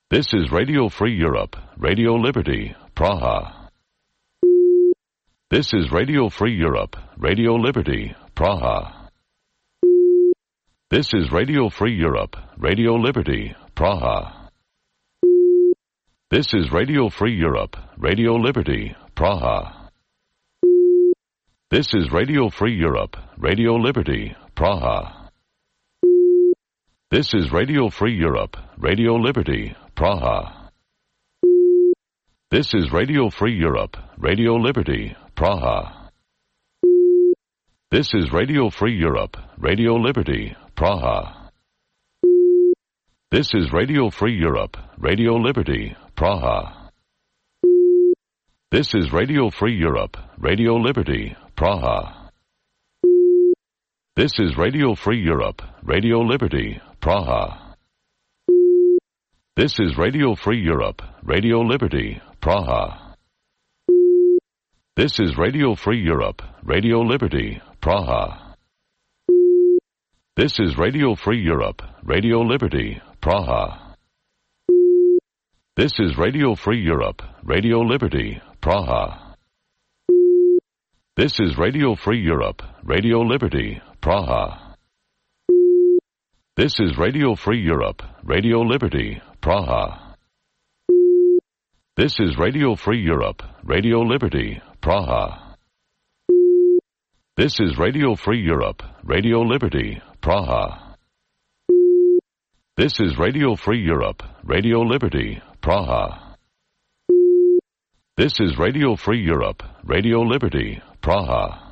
This is Radio Free Europe, Radio Liberty, Praha. This is Radio Free Europe, Radio Liberty, Praha. This is Radio Free Europe, Radio Liberty, Praha. This is Radio Free Europe, Radio Liberty, Praha. This is Radio Free Europe, Radio Liberty, Praha. This is Radio Free Europe, Radio Liberty, Praha. This is Radio Free Europe, Radio Liberty, Praha. This is Radio Free Europe, Radio Liberty, Praha. This is Radio Free Europe, Radio Liberty, Praha. This is Radio Free Europe, Radio Liberty, Praha. This is Radio Free Europe, Radio Liberty, Praha. This is Radio Free Europe, Radio Liberty, Praha. This is Radio Free Europe, Radio Liberty, Praha. This is Radio Free Europe, Radio Liberty, Praha. This is Radio Free Europe, Radio Liberty, Praha. This is Radio Free Europe, Radio Liberty, Praha. This is Radio Free Europe, Radio Liberty, Praha. This is Radio Free Europe, Radio Liberty, Praha. This is Radio Free Europe, Radio Liberty, Praha. This is Radio Free Europe, Radio Liberty, Praha. This is Radio Free Europe, Radio Liberty, Praha.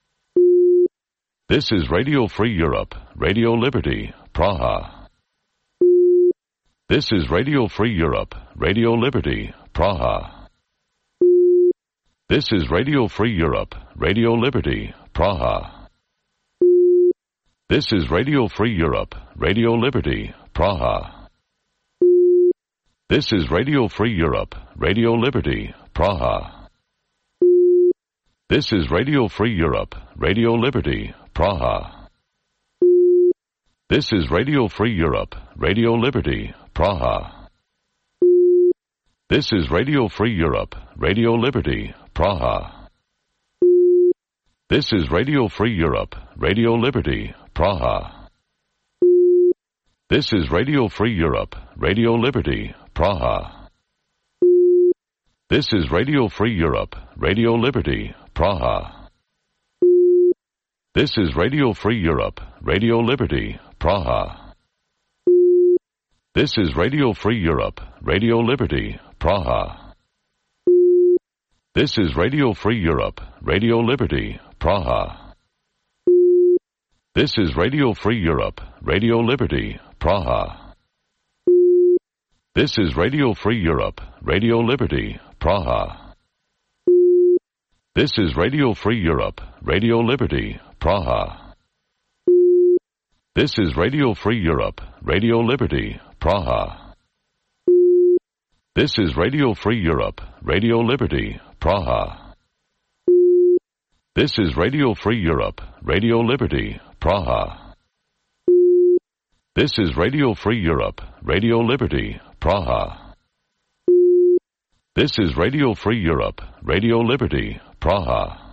This is Radio Free Europe, Radio Liberty, Praha. This is Radio Free Europe, Radio Liberty, Praha. This is Radio Free Europe, Radio Liberty, Praha. This is Radio Free Europe, Radio Liberty, Praha. This is Radio Free Europe, Radio Liberty, Praha. This is Radio Free Europe, Radio Liberty, Praha. This is Radio Free Europe, Radio Liberty, Praha. This is Radio Free Europe, Radio Liberty, Praha. This is Radio Free Europe, Radio Liberty, Praha. This is Radio Free Europe, Radio Liberty, Praha. This is Radio Free Europe, Radio Liberty, Praha. This is Radio Free Europe, Radio Liberty, Praha. This is Radio Free Europe, Radio Liberty, Praha. This is Radio Free Europe, Radio Liberty, Praha. This is Radio Free Europe, Radio Liberty, Praha. This is Radio Free Europe, Radio Liberty, Praha. This is Radio Free Europe, Radio Liberty, Praha. This is Radio Free Europe, Radio Liberty, Praha. This is Radio Free Europe, Radio Liberty, Praha. This is Radio Free Europe, Radio Liberty, Praha. This is Radio Free Europe, Radio Liberty, Praha. This is Radio Free Europe, Radio Liberty, Praha.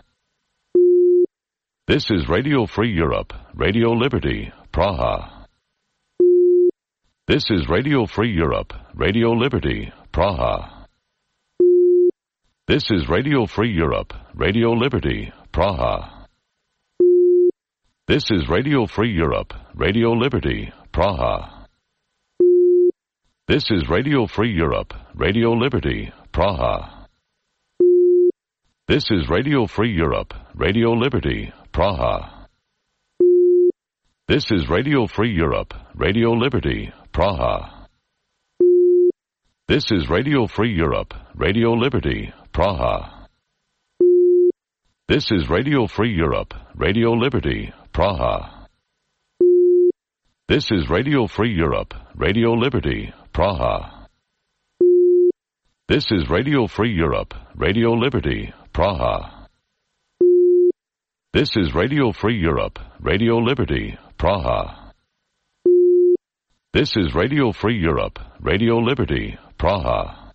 This is Radio Free Europe, Radio Liberty, Praha. This is Radio Free Europe, Radio Liberty, Praha. This is Radio Free Europe, Radio Liberty, Praha. This is Radio Free Europe, Radio Liberty, Praha. This is Radio Free Europe, Radio Liberty, Praha. This is Radio Free Europe, Radio Liberty, Praha. This is Radio Free Europe, Radio Liberty, Praha. This is Radio Free Europe, Radio Liberty, Praha. This is Radio Free Europe, Radio Liberty, Praha. This is Radio Free Europe, Radio Liberty, Praha. This is Radio Free Europe, Radio Liberty, Praha. This is Radio Free Europe, Radio Liberty, Praha. This is Radio Free Europe, Radio Liberty, Praha.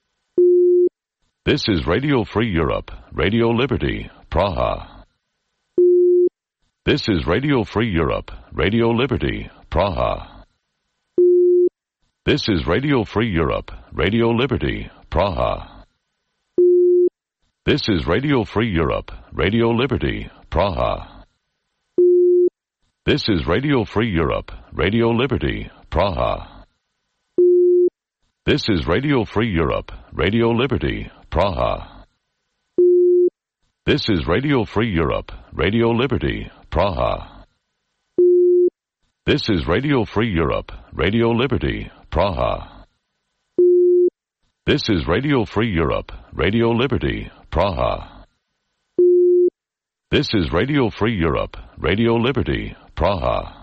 This is Radio Free Europe, Radio Liberty, Praha. This is Radio Free Europe, Radio Liberty, Praha. This is Radio Free Europe, Radio Liberty, Praha. This is Radio Free Europe, Radio Liberty, Praha. This is Radio Free Europe, Radio Liberty, Praha. This is Radio Free Europe, Radio Liberty, Praha. This is Radio Free Europe, Radio Liberty, Praha. This is Radio Free Europe, Radio Liberty, Praha. This is Radio Free Europe, Radio Liberty, Praha. This is Radio Free Europe, Radio Liberty, Praha.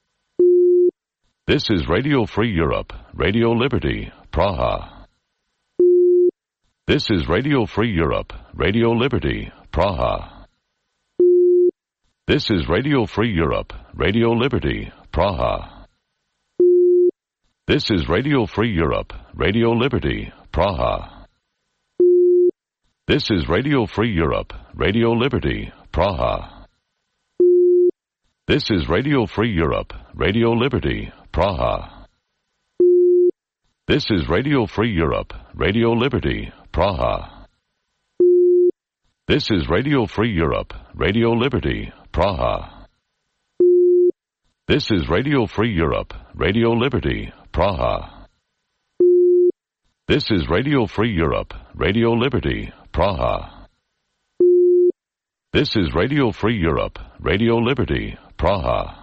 This is Radio Free Europe, Radio Liberty, Praha. This is Radio Free Europe, Radio Liberty, Praha. This is Radio Free Europe, Radio Liberty, Praha. This is Radio Free Europe, Radio Liberty, Praha. This is Radio Free Europe, Radio Liberty, Praha. This is Radio Free Europe, Radio Liberty, Praha. This is Radio Free Europe, Radio Liberty, Praha. This is Radio Free Europe, Radio Liberty, Praha. This is Radio Free Europe, Radio Liberty, Praha. This is Radio Free Europe, Radio Liberty, Praha. This is Radio Free Europe, Radio Liberty, Praha.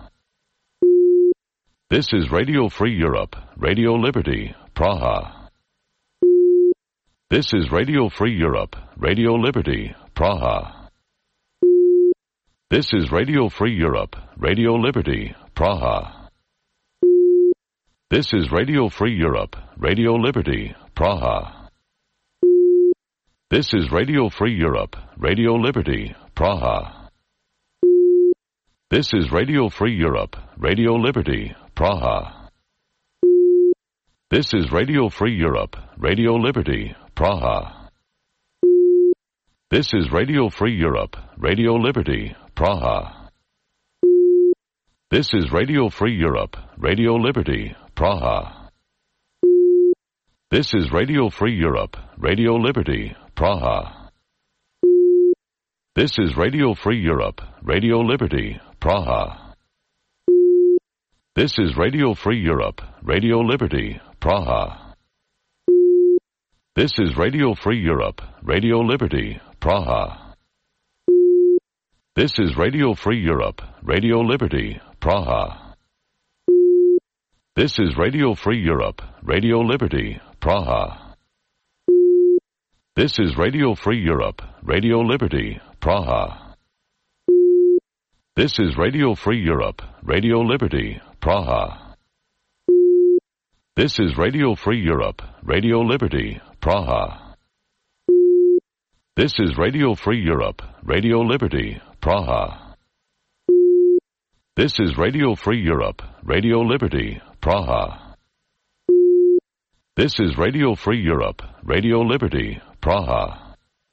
This is Radio Free Europe, Radio Liberty, Praha. This is Radio Free Europe, Radio Liberty, Praha. This is Radio Free Europe, Radio Liberty, Praha. This is Radio Free Europe, Radio Liberty, Praha. This is Radio Free Europe, Radio Liberty, Praha. This is Radio Free Europe, Radio Liberty, Praha. This is Radio Free Europe, Radio Liberty, Praha. This is Radio Free Europe, Radio Liberty, Praha. This is Radio Free Europe, Radio Liberty, Praha. This is Radio Free Europe, Radio Liberty, Praha. This is Radio Free Europe, Radio Liberty, Praha. This is Radio Free Europe, Radio Liberty, Praha. This is Radio Free Europe, Radio Liberty, Praha. This is Radio Free Europe, Radio Liberty, Praha. This is Radio Free Europe, Radio Liberty, Praha. This is Radio Free Europe, Radio Liberty, Praha. This is Radio Free Europe, Radio Liberty, Praha. This is Radio Free Europe, Radio Liberty, Praha. This is Radio Free Europe, Radio Liberty, Praha. This is Radio Free Europe, Radio Liberty, Praha. This is Radio Free Europe, Radio Liberty, Praha.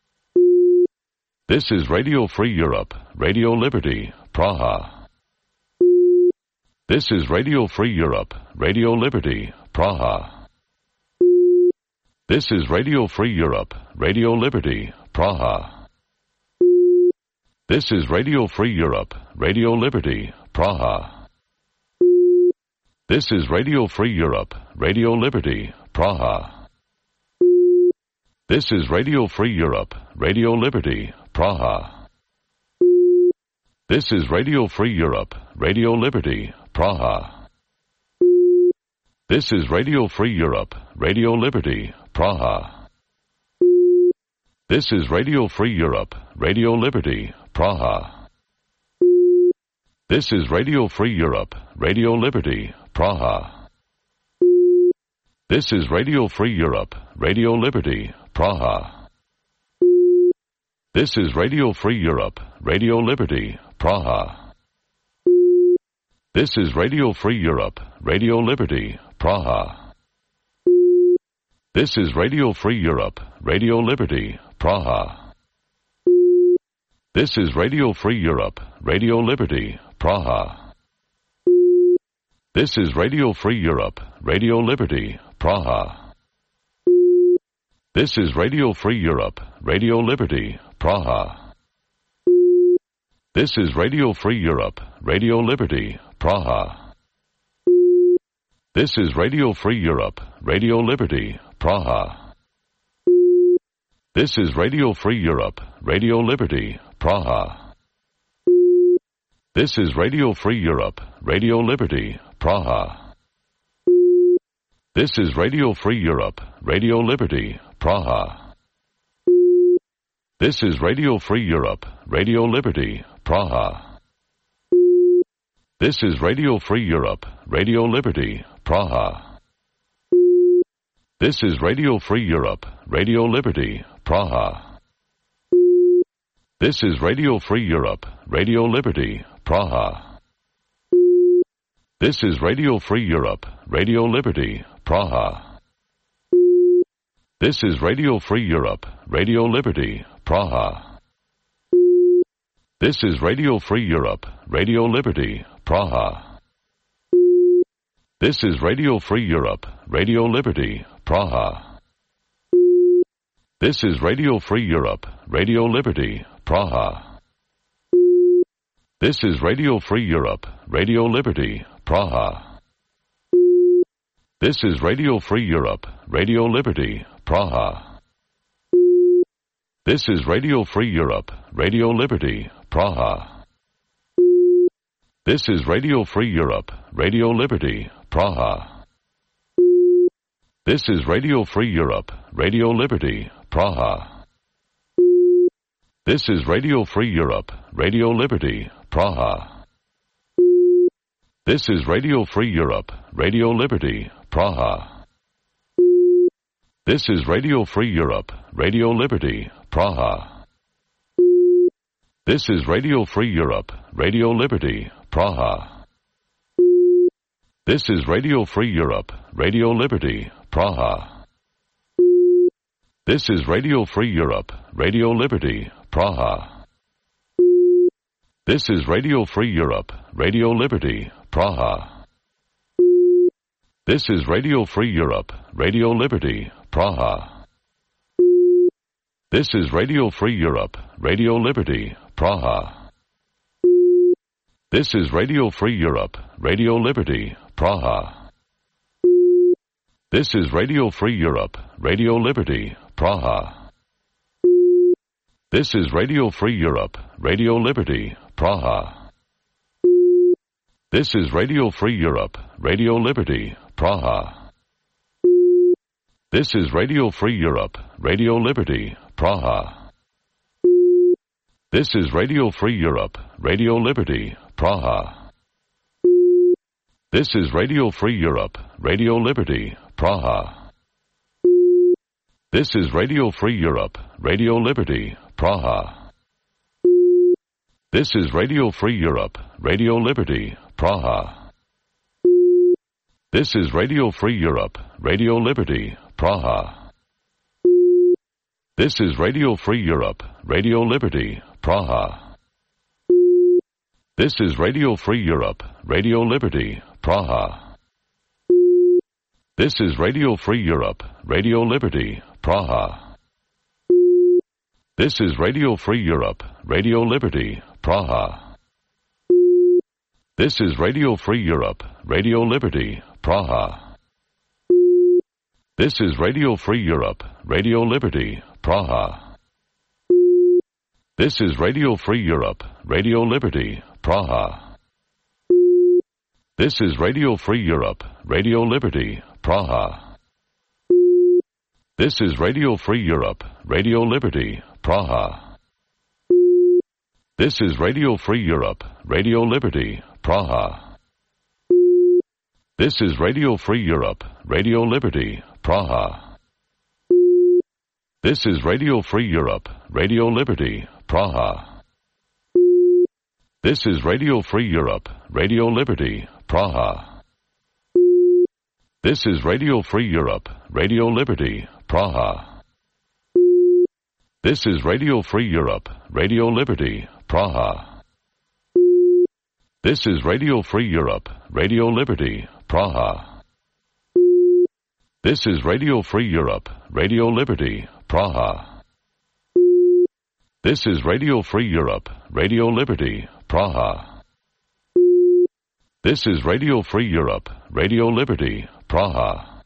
This is Radio Free Europe, Radio Liberty, Praha. This is Radio Free Europe, Radio Liberty, Praha. This is Radio Free Europe, Radio Liberty, Praha. This is Radio Free Europe, Radio Liberty, Praha. This is Radio Free Europe, Radio Liberty, Praha. This is Radio Free Europe, Radio Liberty, Praha. This is Radio Free Europe, Radio Liberty, Praha. This is Radio Free Europe, Radio Liberty, Praha. This is Radio Free Europe, Radio Liberty, Praha. This is Radio Free Europe, Radio Liberty, Praha. This is Radio Free Europe, Radio Liberty, Praha. This is Radio Free Europe, Radio Liberty, Praha. This is Radio Free Europe, Radio Liberty, Praha. This is Radio Free Europe, Radio Liberty, Praha. This is Radio Free Europe, Radio Liberty, Praha. This is Radio Free Europe, Radio Liberty, Praha. This is Radio Free Europe, Radio Liberty, Praha. This is Radio Free Europe, Radio Liberty, Praha. This is Radio Free Europe, Radio Liberty, Praha. This is Radio Free Europe, Radio Liberty, Praha. This is Radio Free Europe, Radio Liberty, Praha. This is Radio Free Europe, Radio Liberty, Praha. This is Radio Free Europe, Radio Liberty, Praha. This is Radio Free Europe, Radio Liberty, Praha. This is Radio Free Europe, Radio Liberty, Praha. This is Radio Free Europe, Radio Liberty, Praha. This is Radio Free Europe, Radio Liberty, Praha. This is Radio Free Europe, Radio Liberty, Praha. This is Radio Free Europe, Radio Liberty, Praha. This is Radio Free Europe, Radio Liberty, Praha. This is Radio Free Europe, Radio Liberty, Praha. This is Radio Free Europe, Radio Liberty, Praha. This is Radio Free Europe, Radio Liberty, Praha. This is Radio Free Europe, Radio Liberty, Praha. This is Radio Free Europe, Radio Liberty, Praha. This is Radio Free Europe, Radio Liberty, Praha. This is Radio Free Europe, Radio Liberty, Praha. This is Radio Free Europe, Radio Liberty, Praha. This is Radio Free Europe, Radio Liberty, Praha. This is Radio Free Europe, Radio Liberty, Praha. This is Radio Free Europe, Radio Liberty, Praha. This is Radio Free Europe, Radio Liberty, Praha. This is Radio Free Europe, Radio Liberty, Praha. This is Radio Free Europe, Radio Liberty, Praha. This is Radio Free Europe, Radio Liberty, Praha. This is Radio Free Europe, Radio Liberty, Praha. This is Radio Free Europe, Radio Liberty, Praha. This is Radio Free Europe, Radio Liberty, Praha. This is Radio Free Europe, Radio Liberty, Praha. This is Radio Free Europe, Radio Liberty, Praha. This is Radio Free Europe, Radio Liberty, Praha. This is Radio Free Europe, Radio Liberty, Praha. This is Radio Free Europe, Radio Liberty, Praha. This is Radio Free Europe, Radio Liberty, Praha. This is Radio Free Europe, Radio Liberty, Praha. This is Radio Free Europe, Radio Liberty, Praha. This is Radio Free Europe, Radio Liberty, Praha. This is Radio Free Europe, Radio Liberty, Praha. This is Radio Free Europe, Radio Liberty, Praha. This is Radio Free Europe, Radio Liberty, Praha. This is Radio Free Europe, Radio Liberty, Praha. This is Radio Free Europe, Radio Liberty, Praha. This is Radio Free Europe, Radio Liberty, Praha. This is Radio Free Europe, Radio Liberty, Praha. This is Radio Free Europe, Radio Liberty, Praha. This is Radio Free Europe, Radio Liberty, Praha. This is Radio Free Europe, Radio Liberty, Praha. This is Radio Free Europe, Radio Liberty, Praha. This is Radio Free Europe, Radio Liberty, Praha. This is Radio Free Europe, Radio Liberty, Praha. This is Radio Free Europe, Radio Liberty, Praha. This is Radio Free Europe, Radio Liberty, Praha. This is Radio Free Europe, Radio Liberty, Praha. This is Radio Free Europe, Radio Liberty, Praha.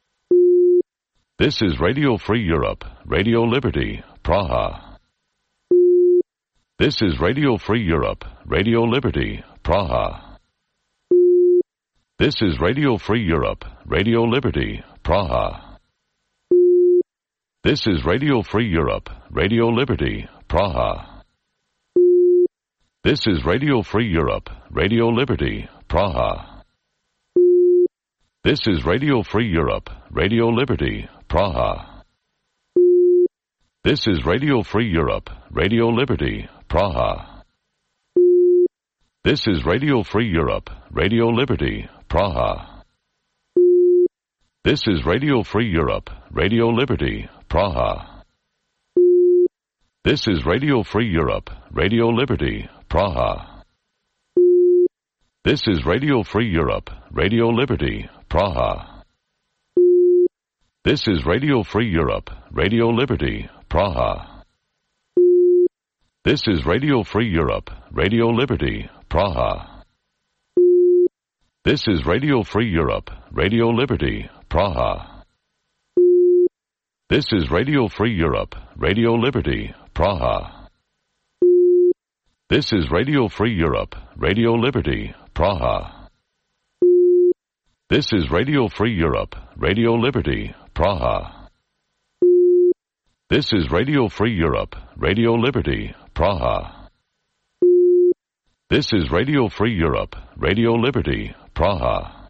This is Radio Free Europe, Radio Liberty, Praha. This is Radio Free Europe, Radio Liberty, Praha. This is Radio Free Europe, Radio Liberty, Praha. This is Radio Free Europe, Radio Liberty, Praha. This is Radio Free Europe, Radio Liberty, Praha. This is Radio Free Europe, Radio Liberty, Praha. This is Radio Free Europe, Radio Liberty, Praha. This is Radio Free Europe, Radio Liberty, Praha. This is Radio Free Europe, Radio Liberty, Praha. This is Radio Free Europe, Radio Liberty, Praha. This is Radio Free Europe, Radio Liberty, Praha. This is Radio Free Europe, Radio Liberty, Praha. This is Radio Free Europe, Radio Liberty, Praha. This is Radio Free Europe, Radio Liberty, Praha. This is Radio Free Europe, Radio Liberty, Praha. This is Radio Free Europe, Radio Liberty, Praha. This is Radio Free Europe, Radio Liberty, Praha. This is Radio Free Europe, Radio Liberty, Praha. This is Radio Free Europe, Radio Liberty, Praha.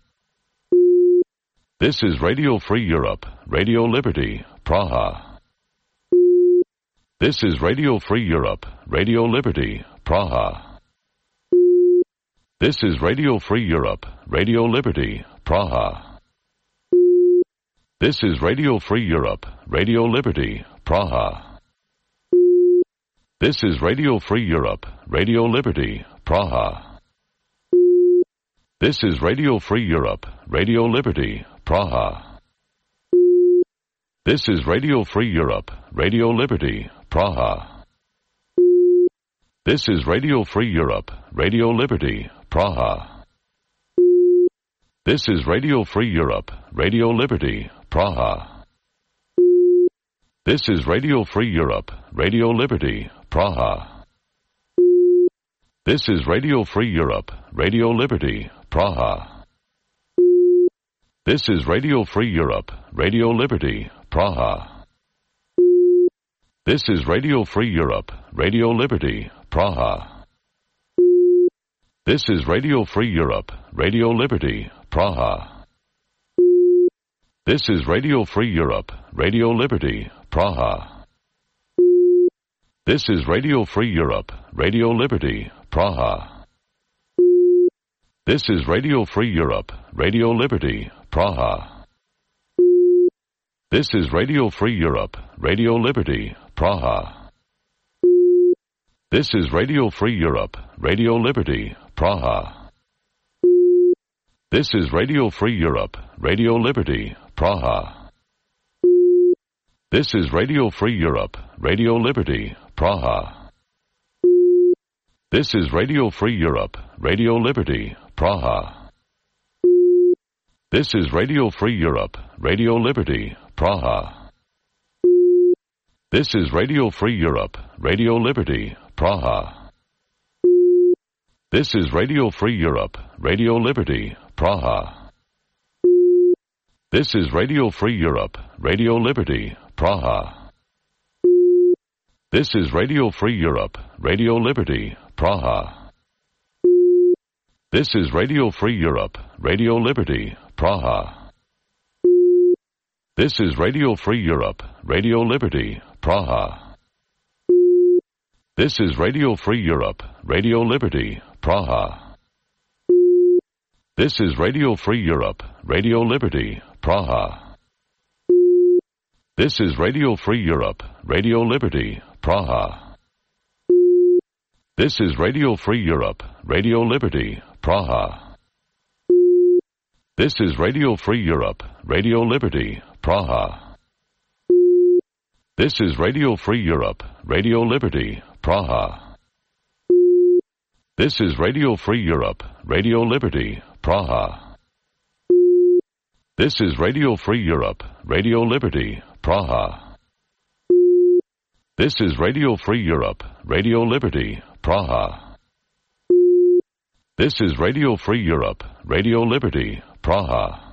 This is Radio Free Europe, Radio Liberty, Praha. This is Radio Free Europe, Radio Liberty, Praha. This is Radio Free Europe, Radio Liberty, Praha. This is Radio Free Europe, Radio Liberty, Praha. This is Radio Free Europe, Radio Liberty, Praha. This is Radio Free Europe, Radio Liberty, Praha. This is Radio Free Europe, Radio Liberty, Praha. This is Radio Free Europe, Radio Liberty, Praha. This is Radio Free Europe, Radio Liberty, Praha. This is Radio Free Europe, Radio Liberty, Praha. This is Radio Free Europe, Radio Liberty, Praha. This is Radio Free Europe, Radio Liberty, Praha. This is Radio Free Europe, Radio Liberty, Praha. This is Radio Free Europe, Radio Liberty, Praha. This is Radio Free Europe, Radio Liberty, Praha. This is Radio Free Europe, Radio Liberty, Praha. This is Radio Free Europe, Radio Liberty, Praha. This is Radio Free Europe, Radio Liberty, Praha. This is Radio Free Europe, Radio Liberty, Praha. This is Radio Free Europe, Radio Liberty, Praha. This is Radio Free Europe, Radio Liberty, Praha. This is Radio Free Europe, Radio Liberty, Praha. This is Radio Free Europe, Radio Liberty, Praha. This is Radio Free Europe, Radio Liberty, Praha. This is Radio Free Europe, Radio Liberty, Praha. This is Radio Free Europe, Radio Liberty, Praha. This is Radio Free Europe, Radio Liberty, Praha. This is Radio Free Europe, Radio Liberty, Praha. This is Radio Free Europe, Radio Liberty, Praha. This is Radio Free Europe, Radio Liberty, Praha. This is Radio Free Europe, Radio Liberty, Praha. This is Radio Free Europe, Radio Liberty, Praha. This is Radio Free Europe, Radio Liberty, Praha. This is Radio Free Europe, Radio Liberty, Praha. This is Radio Free Europe, Radio Liberty, Praha. This is Radio Free Europe, Radio Liberty, Praha. This is Radio Free Europe, Radio Liberty, Praha. This is Radio Free Europe, Radio Liberty, Praha. This is Radio Free Europe, Radio Liberty, Praha.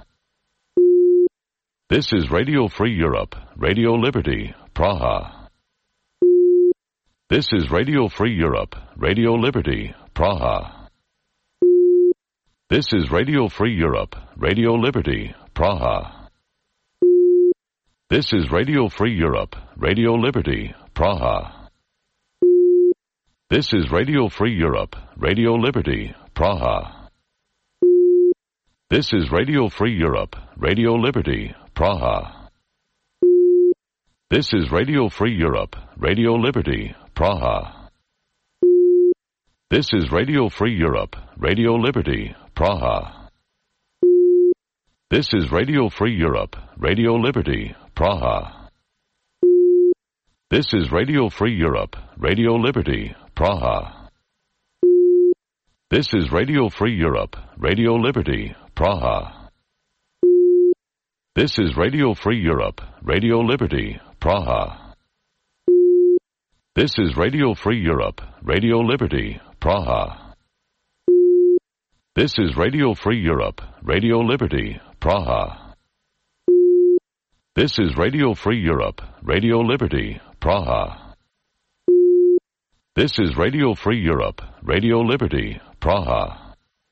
This is Radio Free Europe, Radio Liberty, Praha. This is Radio Free Europe, Radio Liberty, Praha. This is Radio Free Europe, Radio Liberty, Praha. This is Radio Free Europe, Radio Liberty, Praha. This is Radio Free Europe, Radio Liberty, Praha. This is Radio Free Europe, Radio Liberty, Praha. This is Radio Free Europe, Radio Liberty, Praha. This is Radio Free Europe, Radio Liberty, Praha. This is Radio Free Europe, Radio Liberty, Praha. This is Radio Free Europe, Radio Liberty, Praha. This is Radio Free Europe, Radio Liberty, Praha. This is Radio Free Europe, Radio Liberty, Praha. This is Radio Free Europe, Radio Liberty, Praha. This is Radio Free Europe, Radio Liberty, Praha. This is Radio Free Europe, Radio Liberty, Praha. This is Radio Free Europe, Radio Liberty, Praha.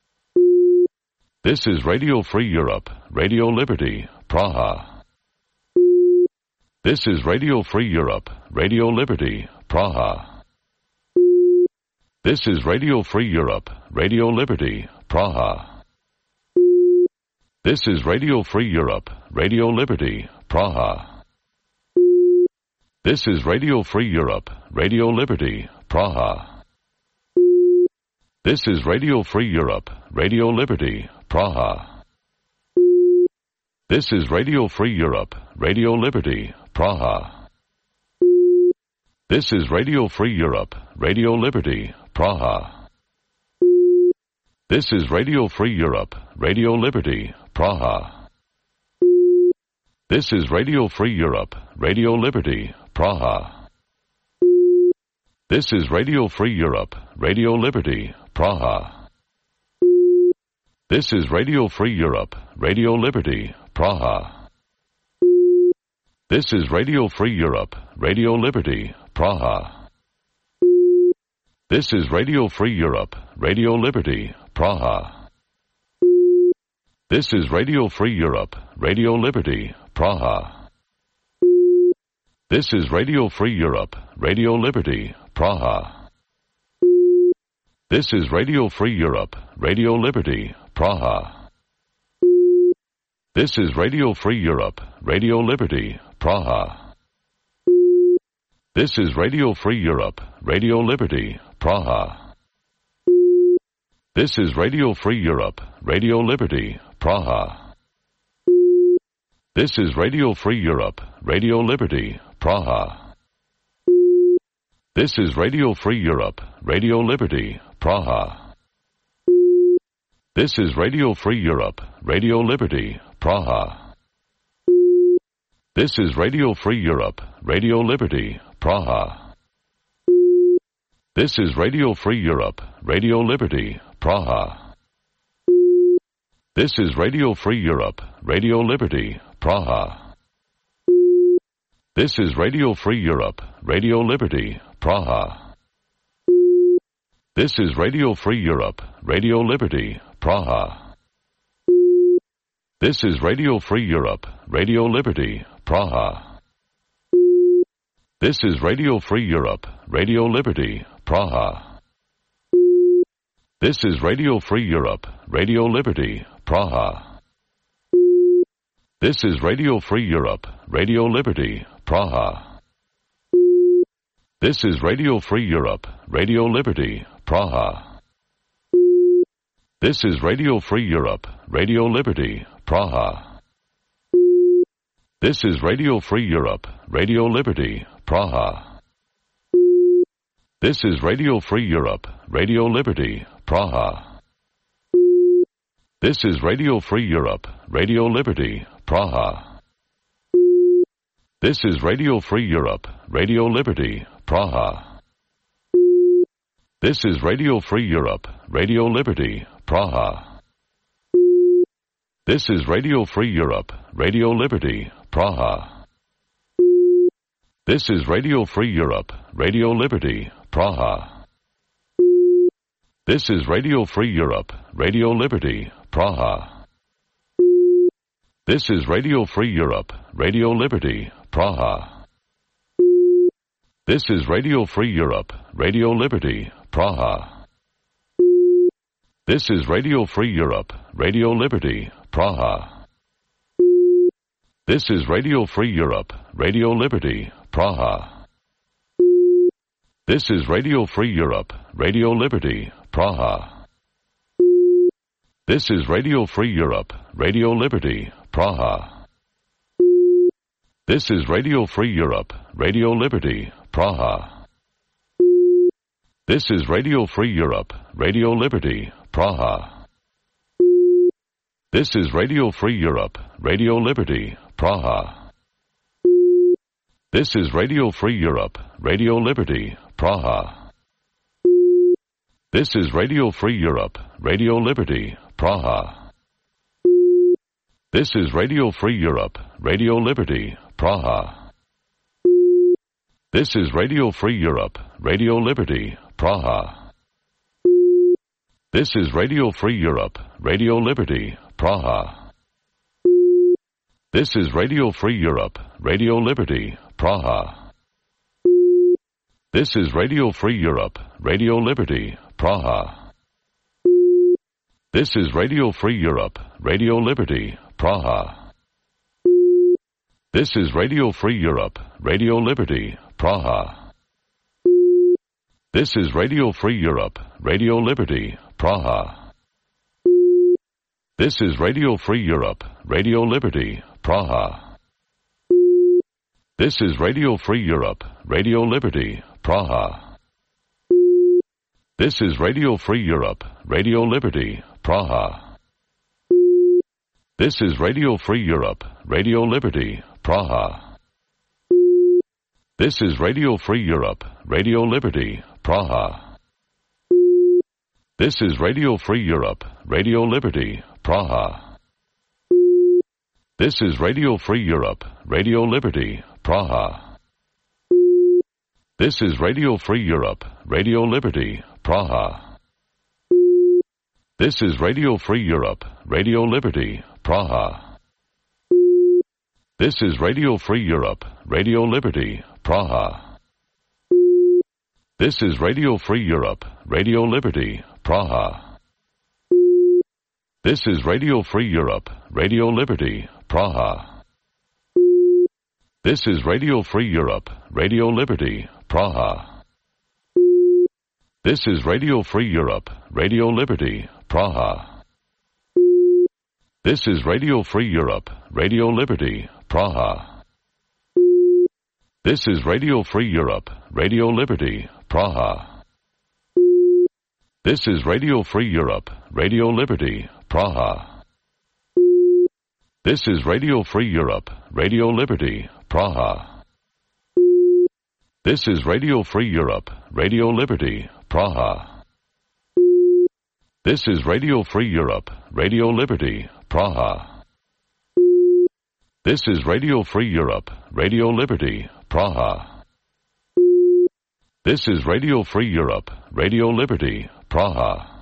This is Radio Free Europe, Radio Liberty, Praha. This is Radio Free Europe, Radio Liberty, Praha. This is Radio Free Europe, Radio Liberty, Praha. This is Radio Free Europe, Radio Liberty, Praha. This is Radio Free Europe, Radio Liberty, Praha. This is Radio Free Europe, Radio Liberty, Praha. This is Radio Free Europe, Radio Liberty, Praha. This is Radio Free Europe, Radio Liberty, Praha. This is Radio Free Europe, Radio Liberty, Praha. This is Radio Free Europe, Radio Liberty, Praha. This is Radio Free Europe, Radio Liberty, Praha. This is Radio Free Europe, Radio Liberty, Praha. This is Radio Free Europe, Radio Liberty, Praha. This is Radio Free Europe, Radio Liberty, Praha. This is Radio Free Europe, Radio Liberty, Praha. This is Radio Free Europe, Radio Liberty, Praha. This is Radio Free Europe, Radio Liberty, Praha. This is Radio Free Europe, Radio Liberty, Praha. This is Radio Free Europe, Radio Liberty, Praha. This is Radio Free Europe, Radio Liberty, Praha. This is Radio Free Europe, Radio Liberty, Praha. This is Radio Free Europe, Radio Liberty, Praha. This is Radio Free Europe, Radio Liberty, Praha. This is Radio Free Europe, Radio Liberty, Praha. This is Radio Free Europe, Radio Liberty, Praha. This is Radio Free Europe, Radio Liberty, Praha. This is Radio Free Europe, Radio Liberty, Praha. This is Radio Free Europe, Radio Liberty, Praha. This is Radio Free Europe, Radio Liberty, Praha. This is Radio Free Europe, Radio Liberty, Praha. This is Radio Free Europe, Radio Liberty, Praha. This is Radio Free Europe, Radio Liberty, Praha. This is Radio Free Europe, Radio Liberty, Praha. This is Radio Free Europe, Radio Liberty, Praha. This is Radio Free Europe, Radio Liberty, Praha. This is Radio Free Europe, Radio Liberty, Praha. This is Radio Free Europe, Radio Liberty, Praha. This is Radio Free Europe, Radio Liberty, Praha. This is Radio Free Europe, Radio Liberty, Praha. This is Radio Free Europe, Radio Liberty, Praha. This is Radio Free Europe, Radio Liberty, Praha. This is Radio Free Europe, Radio Liberty, Praha. This is Radio Free Europe, Radio Liberty, Praha. This is Radio Free Europe, Radio Liberty, Praha. This is Radio Free Europe, Radio Liberty, Praha. This is Radio Free Europe, Radio Liberty, Praha. This is Radio Free Europe, Radio Liberty, Praha. This is Radio Free Europe, Radio Liberty, Praha. This is Radio Free Europe, Radio Liberty, Praha. This is Radio Free Europe, Radio Liberty, Praha. This is Radio Free Europe, Radio Liberty, Praha. This is Radio Free Europe, Radio Liberty, Praha. This is Radio Free Europe, Radio Liberty, Praha. This is Radio Free Europe, Radio Liberty, Praha. This is Radio Free Europe, Radio Liberty, Praha. This is Radio Free Europe, Radio Liberty, Praha. This is Radio Free Europe, Radio Liberty, Praha. This is Radio Free Europe, Radio Liberty, Praha. This is Radio Free Europe, Radio Liberty, Praha. This is Radio Free Europe, Radio Liberty, Praha. This is Radio Free Europe, Radio Liberty, Praha. This is Radio Free Europe, Radio Liberty, Praha. This is Radio Free Europe, Radio Liberty, Praha. This is Radio Free Europe, Radio Liberty, Praha. This is Radio Free Europe, Radio Liberty, Praha. This is Radio Free Europe, Radio Liberty, Praha. This is Radio Free Europe, Radio Liberty, Praha. This is Radio Free Europe, Radio Liberty, Praha. This is Radio Free Europe, Radio Liberty, Praha. This is Radio Free Europe, Radio Liberty, Praha. This is Radio Free Europe, Radio Liberty, Praha. This is Radio Free Europe, Radio Liberty, Praha. This is Radio Free Europe, Radio Liberty, Praha. This is Radio Free Europe, Radio Liberty, Praha. This is Radio Free Europe, Radio Liberty, Praha. This is Radio Free Europe, Radio Liberty, Praha. This is Radio Free Europe, Radio Liberty, Praha. This is Radio Free Europe, Radio Liberty, Praha. This is Radio Free Europe, Radio Liberty, Praha. This is Radio Free Europe, Radio Liberty, Praha. This is Radio Free Europe, Radio Liberty, Praha. This is Radio Free Europe, Radio Liberty, Praha. This is Radio Free Europe, Radio Liberty, Praha.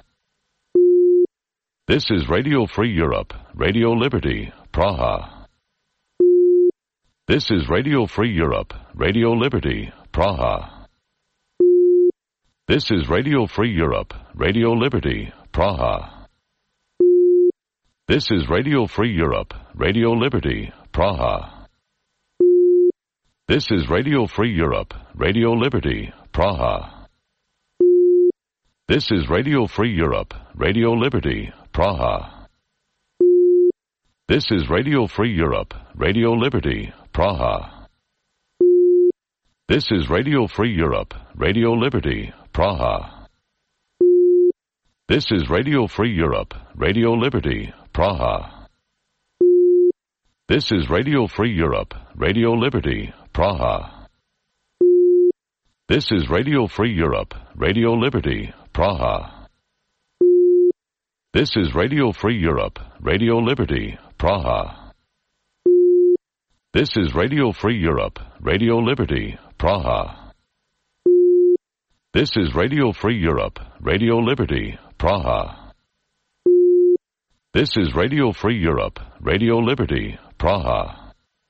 This is Radio Free Europe, Radio Liberty, Praha. This is Radio Free Europe, Radio Liberty, Praha. This is Radio Free Europe, Radio Liberty, Praha. This is Radio Free Europe, Radio Liberty, Praha. This is Radio Free Europe, Radio Liberty, Praha. This is Radio Free Europe, Radio Liberty, Praha. This is Radio Free Europe, Radio Liberty, Praha. This is Radio Free Europe, Radio Liberty, Praha. This is Radio Free Europe, Radio Liberty, Praha. This is Radio Free Europe, Radio Liberty, Praha. This is Radio Free Europe, Radio Liberty, Praha. This is Radio Free Europe, Radio Liberty, Praha. This is Radio Free Europe, Radio Liberty, Praha. This is Radio Free Europe, Radio Liberty, Praha. This is Radio Free Europe, Radio Liberty, Praha.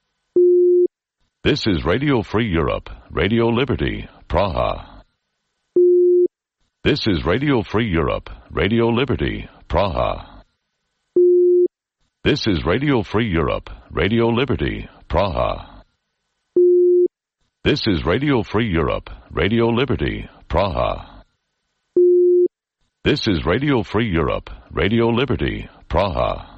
This is Radio Free Europe, Radio Liberty, Praha. This is Radio Free Europe, Radio Liberty, Praha. This is Radio Free Europe, Radio Liberty, Praha. This is Radio Free Europe, Radio Liberty, Praha. This is Radio Free Europe, Radio Liberty, Praha.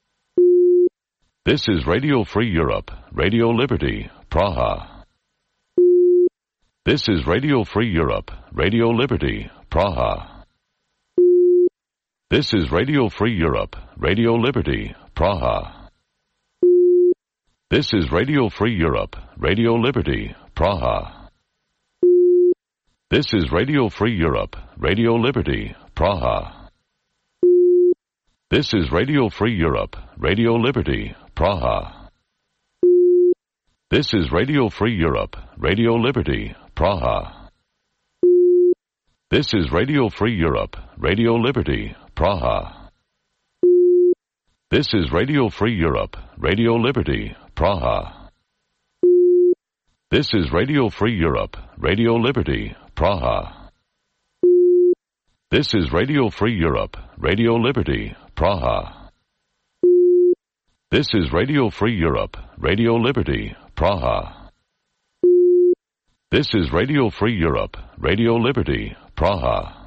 This is Radio Free Europe, Radio Liberty, Praha. This is Radio Free Europe, Radio Liberty, Praha. This is Radio Free Europe, Radio Liberty, Praha. This is Radio Free Europe, Radio Liberty, Praha. This is Radio Free Europe, Radio Liberty, Praha. This is Radio Free Europe, Radio Liberty, Praha. This is Radio Free Europe, Radio Liberty, Praha. This is Radio Free Europe, Radio Liberty, Praha. This is Radio Free Europe, Radio Liberty, Praha. This is Radio Free Europe, Radio Liberty, Praha. This is Radio Free Europe, Radio Liberty, Praha. This is Radio Free Europe, Radio Liberty, Praha. This is Radio Free Europe, Radio Liberty, Praha.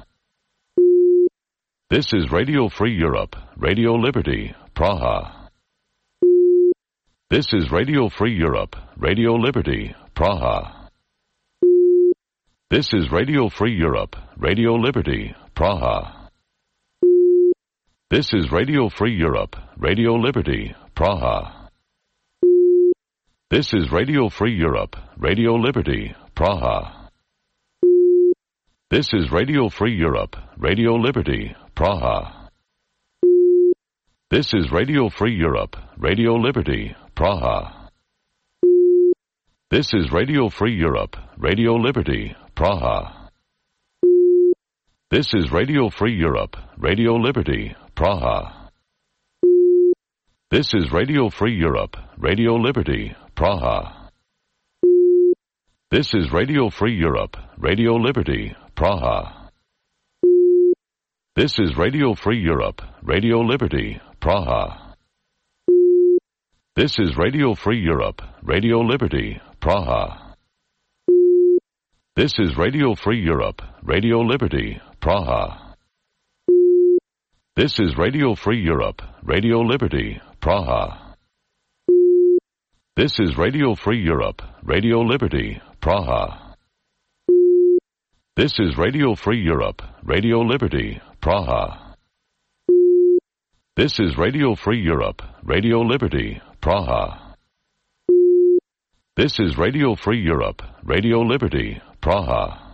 This is Radio Free Europe, Radio Liberty, Praha. This is Radio Free Europe, Radio Liberty, Praha. This is Radio Free Europe, Radio Liberty, Praha. This is Radio Free Europe, Radio Liberty, Praha. This is Radio Free Europe, Radio Liberty, Praha. This is Radio Free Europe, Radio Liberty, Praha. This is Radio Free Europe, Radio Liberty, Praha. This is Radio Free Europe, Radio Liberty, Praha. This is Radio Free Europe, Radio Liberty, Praha. This is Radio Free Europe, Radio Liberty, Praha. This is Radio Free Europe, Radio Liberty, Praha. This is Radio Free Europe, Radio Liberty, Praha. This is Radio Free Europe, Radio Liberty, Praha. This is Radio Free Europe, Radio Liberty, Praha. This is Radio Free Europe, Radio Liberty, Praha. This is Radio Free Europe, Radio Liberty, Praha. This is Radio Free Europe, Radio Liberty, Praha. This is Radio Free Europe, Radio Liberty, Praha. This is Radio Free Europe, Radio Liberty, Praha.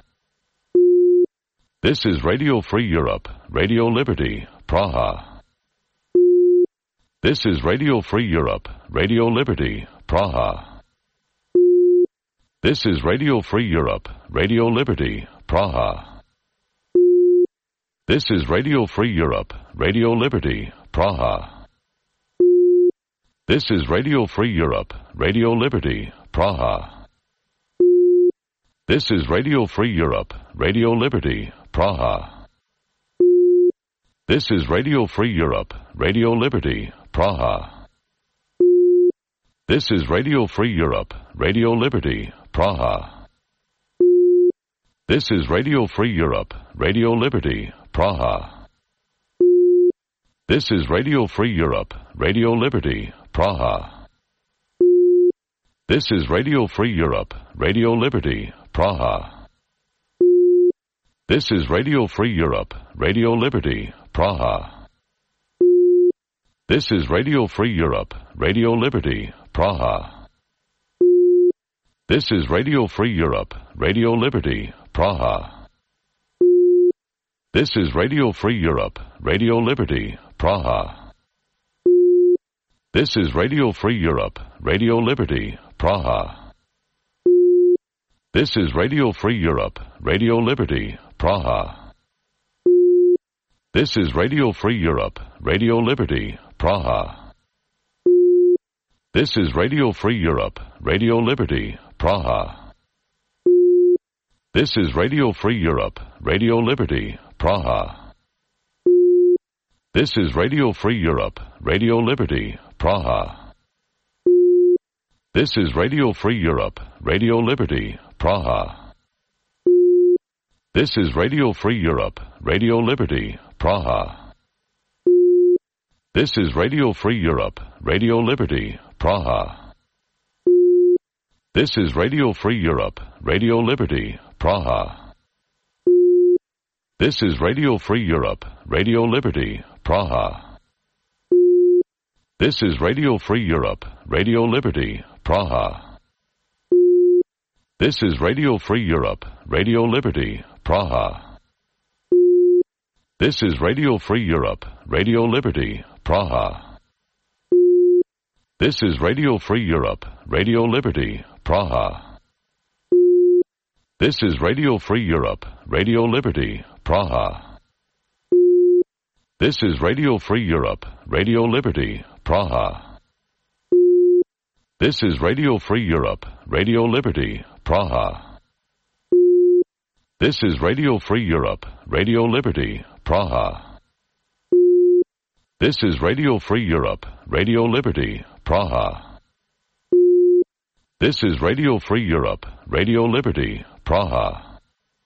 This is Radio Free Europe, Radio Liberty, Praha. This is Radio Free Europe, Radio Liberty, Praha. This is Radio Free Europe, Radio Liberty, Praha. This is Radio Free Europe, Radio Liberty, Praha. This is Radio Free Europe, Radio Liberty, Praha. This is Radio Free Europe, Radio Liberty, Praha. This is Radio Free Europe, Radio Liberty, Praha. This is Radio Free Europe, Radio Liberty, Praha. This is Radio Free Europe, Radio Liberty, Praha. This is Radio Free Europe, Radio Liberty, Praha. This is Radio Free Europe, Radio Liberty, Praha. This is Radio Free Europe, Radio Liberty, Praha. This is Radio Free Europe, Radio Liberty, Praha. This is Radio Free Europe, Radio Liberty, Praha. This is Radio Free Europe, Radio Liberty, Praha. This is Radio Free Europe, Radio Liberty, Praha. This is Radio Free Europe, Radio Liberty, Praha. This is Radio Free Europe, Radio Liberty, Praha. This is Radio Free Europe, Radio Liberty, Praha. This is Radio Free Europe, Radio Liberty, Praha. This is Radio Free Europe, Radio Liberty, Praha. This is Radio Free Europe, Radio Liberty, Praha. This is Radio Free Europe, Radio Liberty, Praha. This is Radio Free Europe, Radio Liberty, Praha. This is Radio Free Europe, Radio Liberty, Praha. This is Radio Free Europe, Radio Liberty, Praha. This is Radio Free Europe, Radio Liberty, Praha. This is Radio Free Europe, Radio Liberty, Praha. This is Radio Free Europe, Radio Liberty, Praha. This is Radio Free Europe, Radio Liberty, Praha. This is Radio Free Europe, Radio Liberty, Praha. This is Radio Free Europe, Radio Liberty, Praha. This is Radio Free Europe, Radio Liberty, Praha. This is Radio Free Europe, Radio Liberty, Praha. This is Radio Free Europe, Radio Liberty, Praha. This is Radio Free Europe, Radio Liberty, Praha.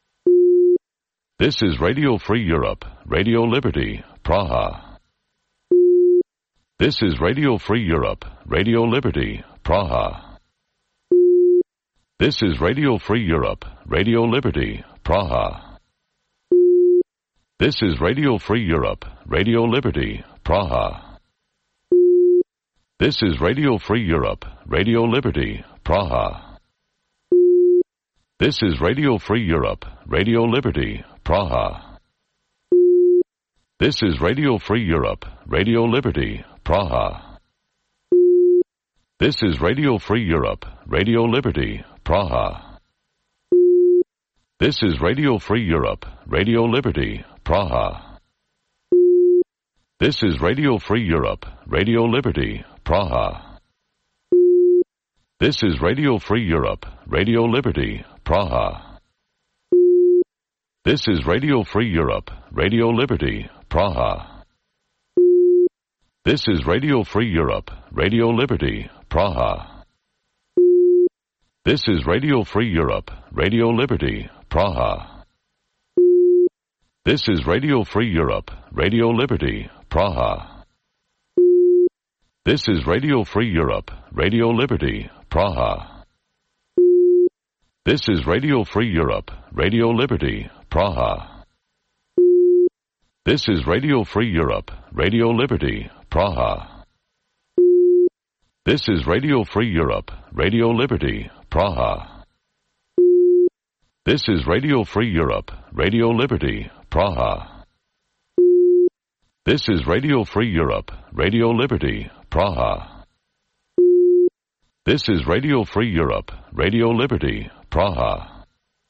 This is Radio Free Europe, Radio Liberty, Praha. This is Radio Free Europe, Radio Liberty, Praha. This is Radio Free Europe, Radio Liberty, Praha. This is Radio Free Europe, Radio Liberty, Praha. This is Radio Free Europe, Radio Liberty, Praha. This is Radio Free Europe, Radio Liberty, Praha. This is Radio Free Europe, Radio Liberty, Praha. This is Radio Free Europe, Radio Liberty, Praha. This is Radio Free Europe, Radio Liberty, Praha. This is Radio Free Europe, Radio Liberty, Praha. This is Radio Free Europe, Radio Liberty, Praha. This is Radio Free Europe, Radio Liberty, Praha. This is Radio Free Europe, Radio Liberty, Praha. This is Radio Free Europe, Radio Liberty, Praha. This is Radio Free Europe, Radio Liberty, Praha. This is Radio Free Europe, Radio Liberty, Praha. This is Radio Free Europe, Radio Liberty, Praha. This is Radio Free Europe, Radio Liberty, Praha. This is Radio Free Europe, Radio Liberty, Praha. This is Radio Free Europe, Radio Liberty, Praha. This is Radio Free Europe, Radio Liberty, Praha. This is Radio Free Europe, Radio Liberty, Praha.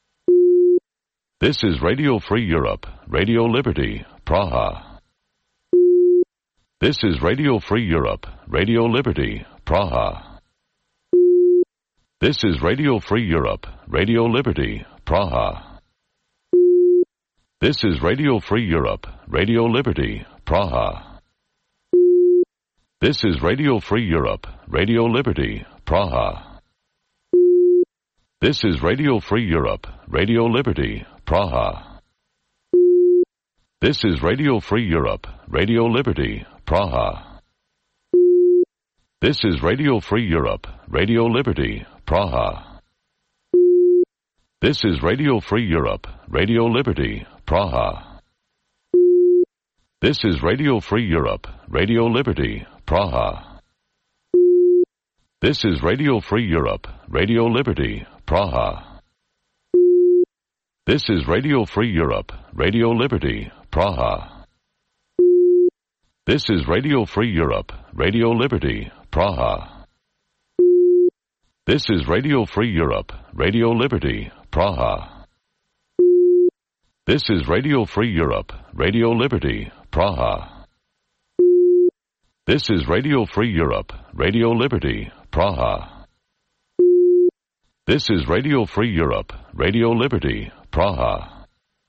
This is Radio Free Europe, Radio Liberty, Praha. This is Radio Free Europe, Radio Liberty, Praha. This is Radio Free Europe, Radio Liberty, Praha. This is Radio Free Europe, Radio Liberty, Praha. This is Radio Free Europe, Radio Liberty, Praha. This is Radio Free Europe, Radio Liberty, Praha. This is Radio Free Europe, Radio Liberty, Praha. This is Radio Free Europe, Radio Liberty, Praha. This is Radio Free Europe, Radio Liberty, Praha. This is Radio Free Europe, Radio Liberty, Praha. This is Radio Free Europe, Radio Liberty, Praha. This is Radio Free Europe, Radio Liberty, Praha. This is Radio Free Europe, Radio Liberty, Praha. This is Radio Free Europe, Radio Liberty, Praha. This is Radio Free Europe, Radio Liberty, Praha. This is Radio Free Europe, Radio Liberty, Praha. This is Radio Free Europe, Radio Liberty, Praha.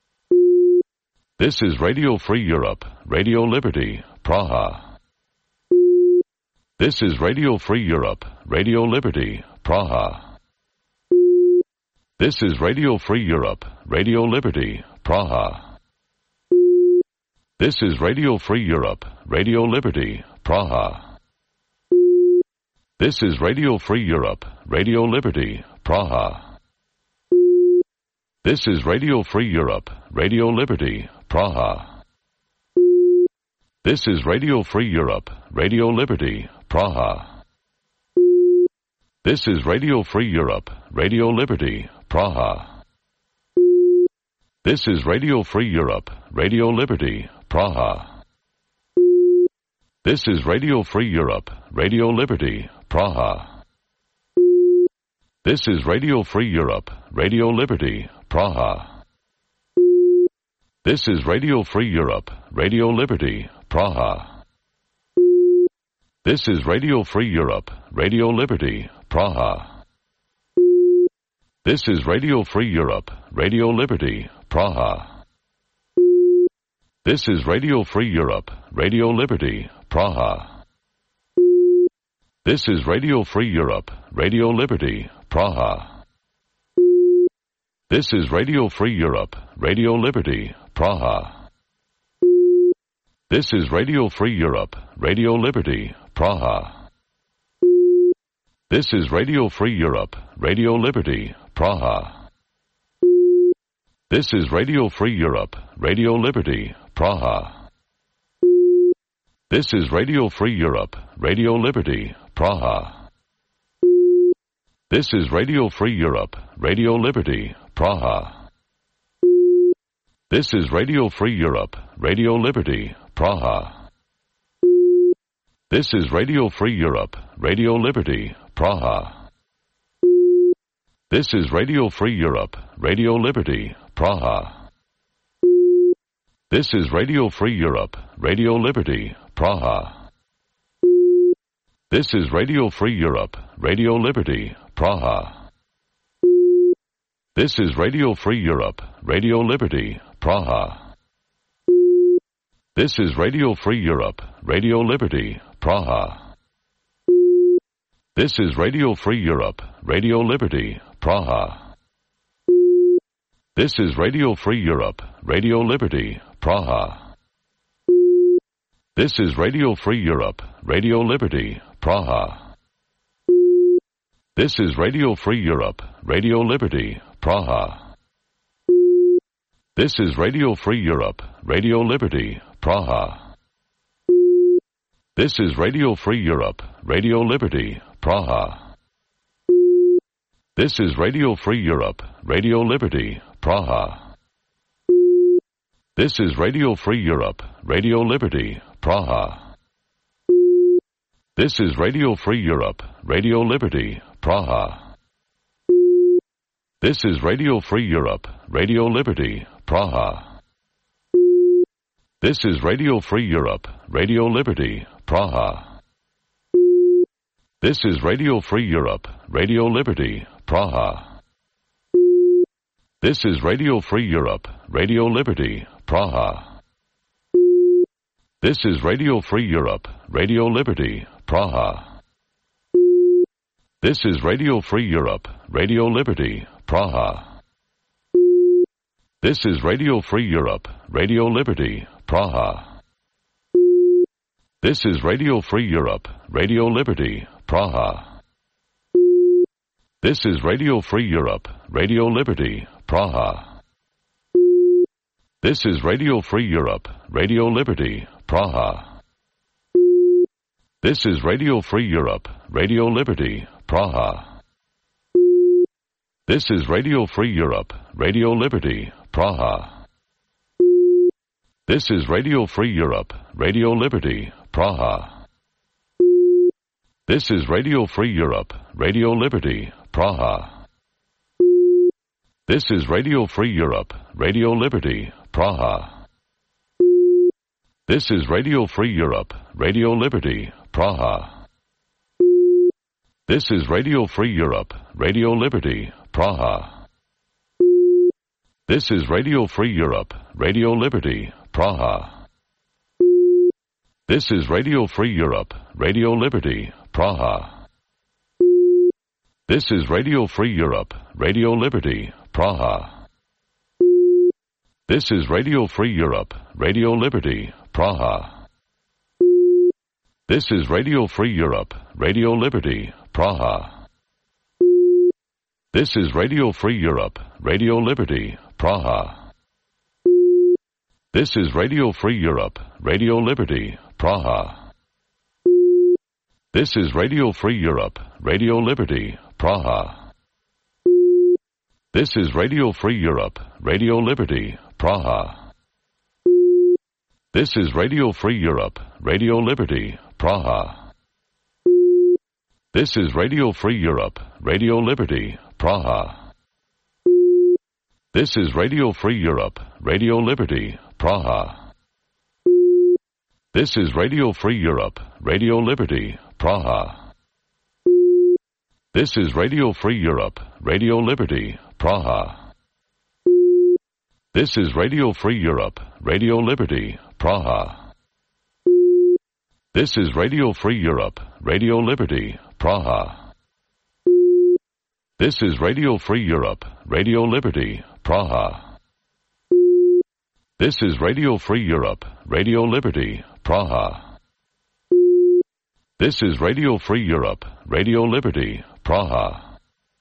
This is Radio Free Europe, Radio Liberty, Praha. This is Radio Free Europe, Radio Liberty, Praha. This is Radio Free Europe, Radio Liberty, Praha. This is Radio Free Europe, Radio Liberty, Praha. This is Radio Free Europe, Radio Liberty, Praha. This is Radio Free Europe, Radio Liberty, Praha. This is Radio Free Europe, Radio Liberty, Praha. This is Radio Free Europe, Radio Liberty, Praha. This is Radio Free Europe, Radio Liberty, Praha. This is Radio Free Europe, Radio Liberty, Praha. This is Radio Free Europe, Radio Liberty, Praha. This is Radio Free Europe, Radio Liberty, Praha. This is Radio Free Europe, Radio Liberty, Praha. This is Radio Free Europe, Radio Liberty, Praha. This is Radio Free Europe, Radio Liberty, Praha. This is Radio Free Europe, Radio Liberty, Praha. This is Radio Free Europe, Radio Liberty, Praha. This is Radio Free Europe, Radio Liberty, Praha. This is Radio Free Europe, Radio Liberty, Praha. This is Radio Free Europe, Radio Liberty, Praha. This is Radio Free Europe, Radio Liberty, Praha. This is Radio Free Europe, Radio Liberty, Praha. This is Radio Free Europe, Radio Liberty, Praha. This is Radio Free Europe, Radio Liberty, Praha. This is Radio Free Europe, Radio Liberty, Praha. This is Radio Free Europe, Radio Liberty, Praha. This is Radio Free Europe, Radio Liberty, Praha. This is Radio Free Europe, Radio Liberty, Praha. This is Radio Free Europe, Radio Liberty, Praha. This is Radio Free Europe, Radio Liberty, Praha. This is Radio Free Europe, Radio Liberty, Praha. This is Radio Free Europe, Radio Liberty, Praha. This is Radio Free Europe, Radio Liberty, Praha. This is Radio Free Europe, Radio Liberty, Praha. This is Radio Free Europe, Radio Liberty, Praha. This is Radio Free Europe, Radio Liberty, Praha. This is Radio Free Europe, Radio Liberty, Praha. This is Radio Free Europe, Radio Liberty, Praha. This is Radio Free Europe, Radio Liberty, Praha. This is Radio Free Europe, Radio Liberty, Praha. This is Radio Free Europe, Radio Liberty, Praha. This is Radio Free Europe, Radio Liberty, Praha. This is Radio Free Europe, Radio Liberty, Praha. This is Radio Free Europe, Radio Liberty, Praha. This is Radio Free Europe, Radio Liberty, Praha. This is Radio Free Europe, Radio Liberty, Praha. This is Radio Free Europe, Radio Liberty, Praha. This is Radio Free Europe, Radio Liberty, Praha. This is Radio Free Europe, Radio Liberty, Praha. This is Radio Free Europe, Radio Liberty, Praha. This is Radio Free Europe, Radio Liberty, Praha. This is Radio Free Europe, Radio Liberty, Praha. This is Radio Free Europe, Radio Liberty, Praha. This is Radio Free Europe, Radio Liberty, Praha. This is Radio Free Europe, Radio Liberty, Praha. This is Radio Free Europe, Radio Liberty, Praha. This is Radio Free Europe, Radio Liberty, Praha. This is Radio Free Europe, Radio Liberty, Praha. This is Radio Free Europe, Radio Liberty, Praha. This is Radio Free Europe, Radio Liberty, Praha. This is Radio Free Europe, Radio Liberty, Praha. This is Radio Free Europe, Radio Liberty, Praha. This is Radio Free Europe, Radio Liberty, Praha. This is Radio Free Europe, Radio Liberty, Praha. This is Radio Free Europe, Radio Liberty, Praha. This is Radio Free Europe, Radio Liberty, Praha. This is Radio Free Europe, Radio Liberty, Praha. This is Radio Free Europe, Radio Liberty, Praha. This is Radio Free Europe, Radio Liberty, Praha. This is Radio Free Europe, Radio Liberty, Praha. This is Radio Free Europe, Radio Liberty, Praha. This is Radio Free Europe, Radio Liberty, Praha. This is Radio Free Europe, Radio Liberty, Praha. This is Radio Free Europe, Radio Liberty, Praha.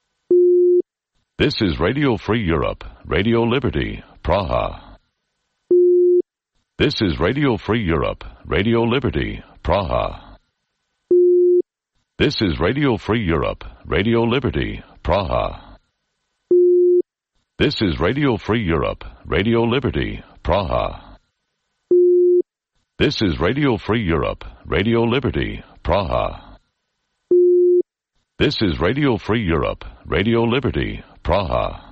This is Radio Free Europe, Radio Liberty, Praha. This is Radio Free Europe, Radio Liberty, Praha. This is Radio Free Europe, Radio Liberty, Praha. This is Radio Free Europe, Radio Liberty, Praha. This is Radio Free Europe, Radio Liberty, Praha. This is Radio Free Europe, Radio Liberty, Praha.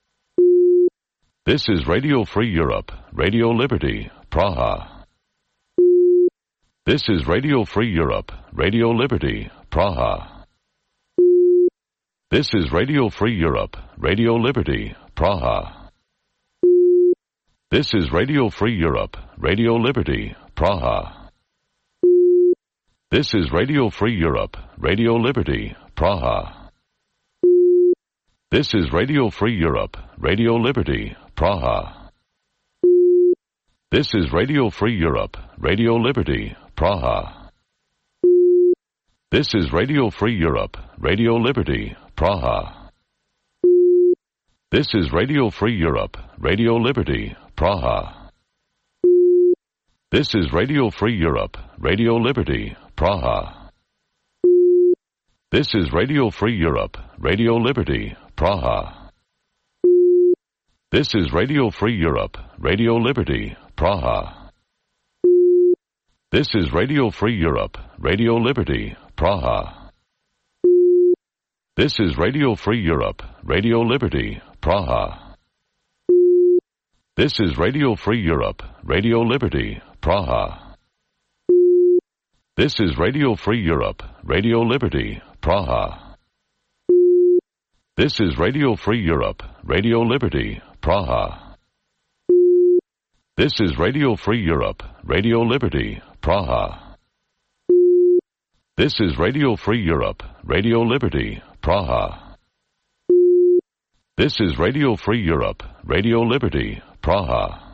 This is Radio Free Europe, Radio Liberty, Praha. This is Radio Free Europe, Radio Liberty, Praha. This is Radio Free Europe, Radio Liberty, Praha. This is Radio Free Europe, Radio Liberty, Praha. This is Radio Free Europe, Radio Liberty, Praha. This is Radio Free Europe, Radio Liberty, Praha. This is Radio Free Europe, Radio Liberty, Praha. This is Radio Free Europe, Radio Liberty, Praha. This is Radio Free Europe, Radio Liberty, Praha. This is Radio Free Europe, Radio Liberty, Praha. This is Radio Free Europe, Radio Liberty, Praha. This is Radio Free Europe, Radio Liberty, Praha. This is Radio Free Europe, Radio Liberty, Praha. This is Radio Free Europe, Radio Liberty, Praha. This is Radio Free Europe, Radio Liberty, Praha. This is Radio Free Europe, Radio Liberty, Praha. This is Radio Free Europe, Radio Liberty, Praha. This is Radio Free Europe, Radio Liberty, Praha. This is Radio Free Europe, Radio Liberty, Praha. This is Radio Free Europe, Radio Liberty, Praha.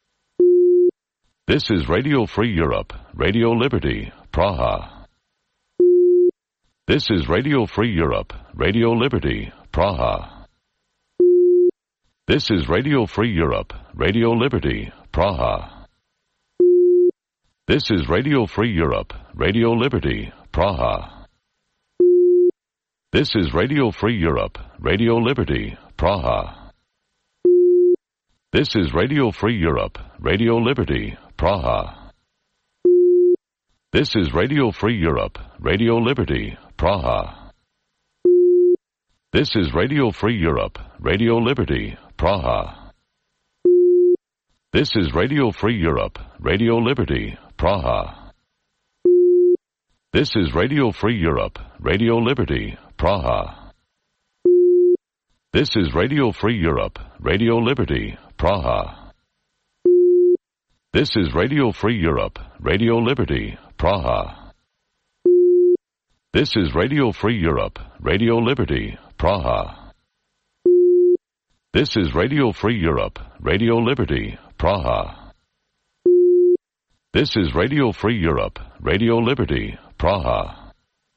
This is Radio Free Europe, Radio Liberty, Praha. This is Radio Free Europe, Radio Liberty, Praha. This is Radio Free Europe, Radio Liberty, Praha. This is Radio Free Europe, Radio Liberty, Praha. This is Radio Free Europe, Radio Liberty, Praha. This is Radio Free Europe, Radio Liberty, Praha. This is Radio Free Europe, Radio Liberty, Praha. This is Radio Free Europe, Radio Liberty, Praha. This is Radio Free Europe, Radio Liberty, Praha. This is Radio Free Europe, Radio Liberty, Praha. This is Radio Free Europe, Radio Liberty, Praha. This is Radio Free Europe, Radio Liberty, Praha. This is Radio Free Europe, Radio Liberty, Praha. This is Radio Free Europe, Radio Liberty, Praha. This is Radio Free Europe, Radio Liberty, Praha.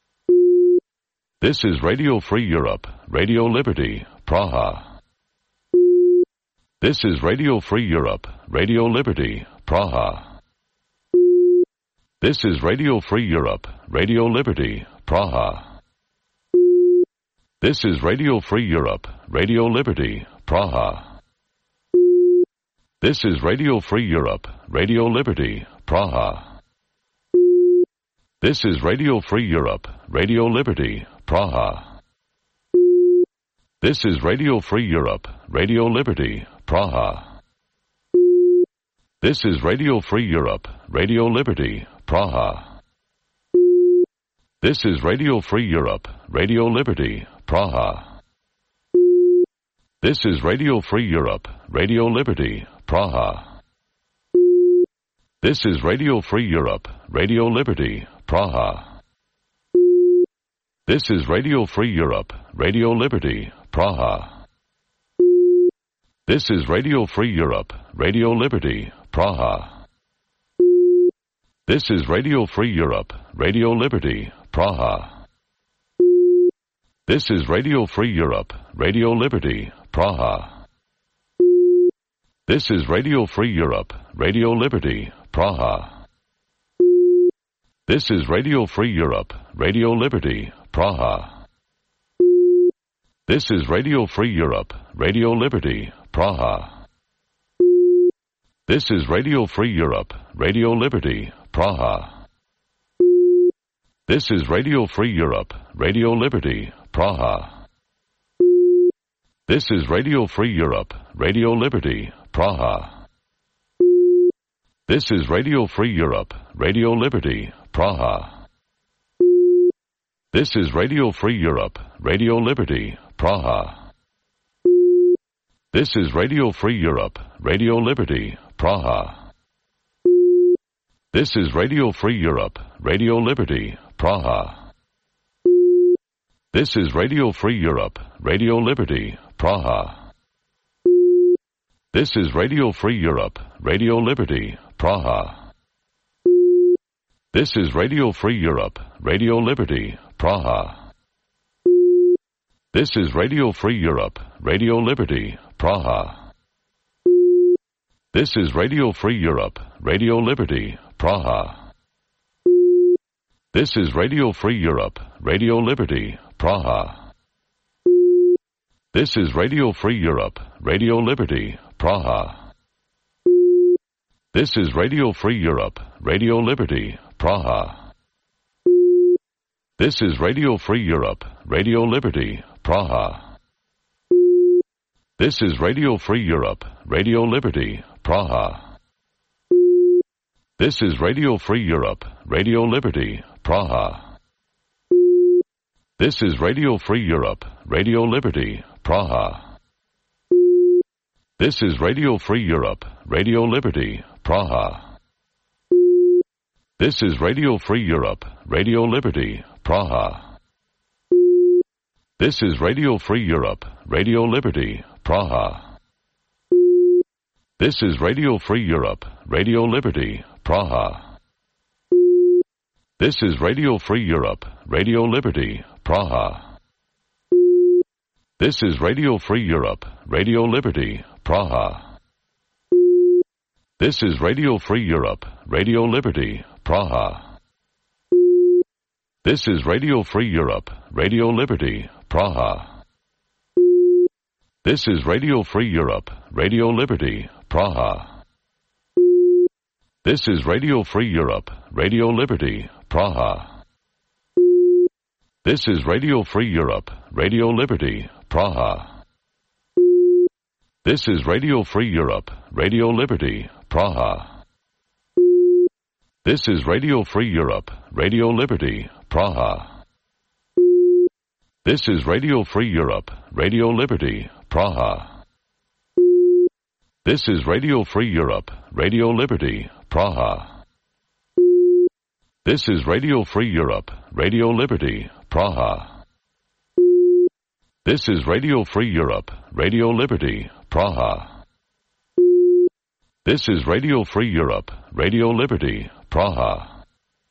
This is Radio Free Europe, Radio Liberty, Praha. This is Radio Free Europe, Radio Liberty, Praha. This is Radio Free Europe, Radio Liberty, Praha. This is Radio Free Europe, Radio Liberty, Praha. This is Radio Free Europe, Radio Liberty, Praha. This is Radio Free Europe, Radio Liberty, Praha. This is Radio Free Europe, Radio Liberty, Praha. This is Radio Free Europe, Radio Liberty, Praha. This is Radio Free Europe, Radio Liberty, Praha. This is Radio Free Europe, Radio Liberty, Praha. This is Radio Free Europe, Radio Liberty, Praha. This is Radio Free Europe, Radio Liberty, Praha. This is Radio Free Europe, Radio Liberty, Praha. This is Radio Free Europe, Radio Liberty, Praha. This is Radio Free Europe, Radio Liberty, Praha. This is Radio Free Europe, Radio Liberty, Praha. This is Radio Free Europe, Radio Liberty, Praha. This is Radio Free Europe, Radio Liberty, Praha. This is Radio Free Europe, Radio Liberty, Praha. This is Radio Free Europe, Radio Liberty, Praha. This is Radio Free Europe, Radio Liberty, Praha. This is Radio Free Europe, Radio Liberty, Praha. This is Radio Free Europe, Radio Liberty, Praha. This is Radio Free Europe, Radio Liberty, Praha. This is Radio Free Europe, Radio Liberty, Praha. This is Radio Free Europe, Radio Liberty, Praha. This is Radio Free Europe, Radio Liberty, Praha. This is Radio Free Europe, Radio Liberty, Praha. This is Radio Free Europe, Radio Liberty, Praha. This is Radio Free Europe, Radio Liberty, Praha. This is Radio Free Europe, Radio Liberty, Praha. This is Radio Free Europe, Radio Liberty, Praha. This is Radio Free Europe, Radio Liberty, Praha. This is Radio Free Europe, Radio Liberty, Praha. This is Radio Free Europe, Radio Liberty, Praha. This is Radio Free Europe, Radio Liberty, Praha. This is Radio Free Europe, Radio Liberty, Praha. This is Radio Free Europe, Radio Liberty, Praha. This is Radio Free Europe, Radio Liberty, Praha. This is Radio Free Europe, Radio Liberty, Praha. This is Radio Free Europe, Radio Liberty, Praha. This is Radio Free Europe, Radio Liberty, Praha. This is Radio Free Europe, Radio Liberty, Praha. This is Radio Free Europe, Radio Liberty, Praha. This is Radio Free Europe, Radio Liberty, Praha. This is Radio Free Europe, Radio Liberty, Praha. This is Radio Free Europe, Radio Liberty, Praha. This is Radio Free Europe, Radio Liberty, Praha. This is Radio Free Europe, Radio Liberty, Praha. This is Radio Free Europe, Radio Liberty, Praha. This is Radio Free Europe, Radio Liberty, Praha. This is Radio Free Europe, Radio Liberty, Praha. This is Radio Free Europe, Radio Liberty, Praha. This is Radio Free Europe, Radio Liberty, Praha. This is Radio Free Europe, Radio Liberty, Praha.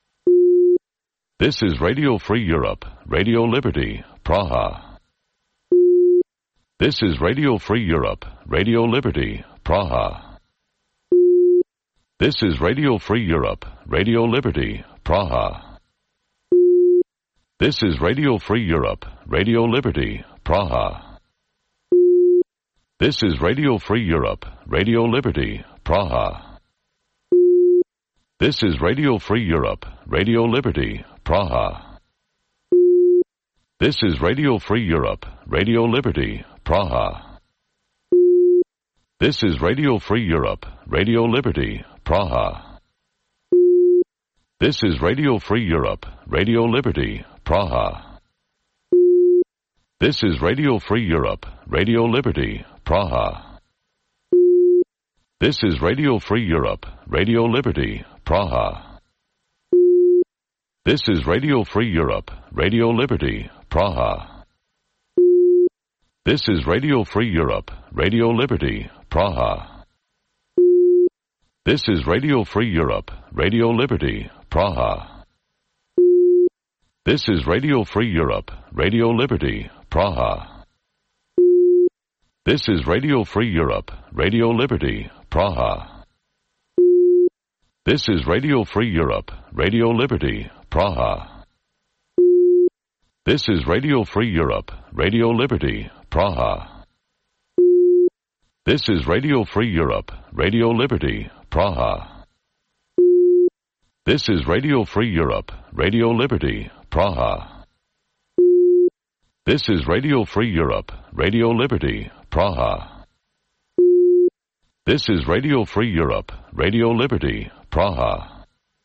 This is Radio Free Europe, Radio Liberty, Praha. This is Radio Free Europe, Radio Liberty, Praha. This is Radio Free Europe, Radio Liberty, Praha. This is Radio Free Europe, Radio Liberty, Praha. This is Radio Free Europe, Radio Liberty, Praha. This is Radio Free Europe, Radio Liberty, Praha. This is Radio Free Europe, Radio Liberty, Praha. This is Radio Free Europe, Radio Liberty, Praha. This is Radio Free Europe, Radio Liberty, Praha. This is Radio Free Europe, Radio Liberty, Praha. This is Radio Free Europe, Radio Liberty, Praha. This is Radio Free Europe, Radio Liberty, Praha. This is Radio Free Europe, Radio Liberty, Praha. This is Radio Free Europe, Radio Liberty, Praha. This is Radio Free Europe, Radio Liberty, Praha. This is Radio Free Europe, Radio Liberty, Praha. This is Radio Free Europe, Radio Liberty, Praha. This is Radio Free Europe, Radio Liberty, Praha. This is Radio Free Europe, Radio Liberty, Praha. This is Radio Free Europe, Radio Liberty, Praha. This is Radio Free Europe, Radio Liberty, Praha. This is Radio Free Europe, Radio Liberty, Praha.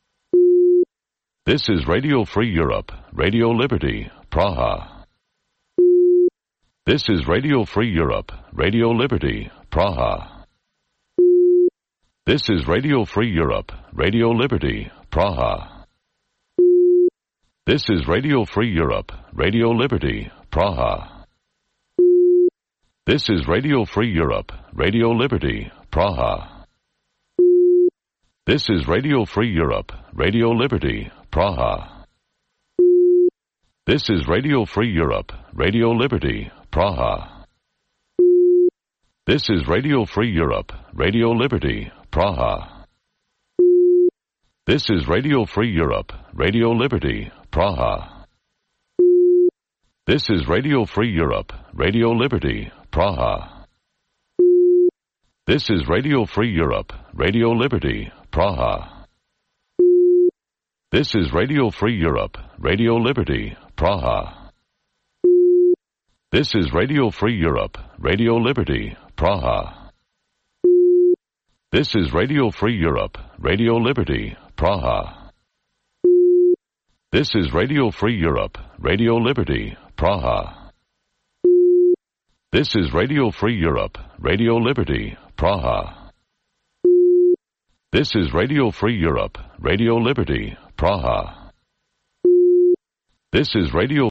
This is Radio Free Europe, Radio Liberty, Praha. This is Radio Free Europe, Radio Liberty, Praha. This is Radio Free Europe, Radio Liberty, Praha. This is Radio Free Europe, Radio Liberty, Praha. This is Radio Free Europe, Radio Liberty, Praha. This is Radio Free Europe, Radio Liberty, Praha. This is Radio Free Europe, Radio Liberty, Praha. This is Radio Free Europe, Radio Liberty, Praha. This is Radio Free Europe, Radio Liberty, Praha. This is Radio Free Europe, Radio Liberty, Praha. This is Radio Free Europe, Radio Liberty, Praha. This is Radio Free Europe, Radio Liberty, Praha. This is Radio Free Europe, Radio Liberty, Praha. This is Radio Free Europe, Radio Liberty, Praha. This is Radio Free Europe, Radio Liberty, Praha. This is Radio Free Europe, Radio Liberty, Praha. This is Radio Free Europe, Radio Liberty, Praha. This is Radio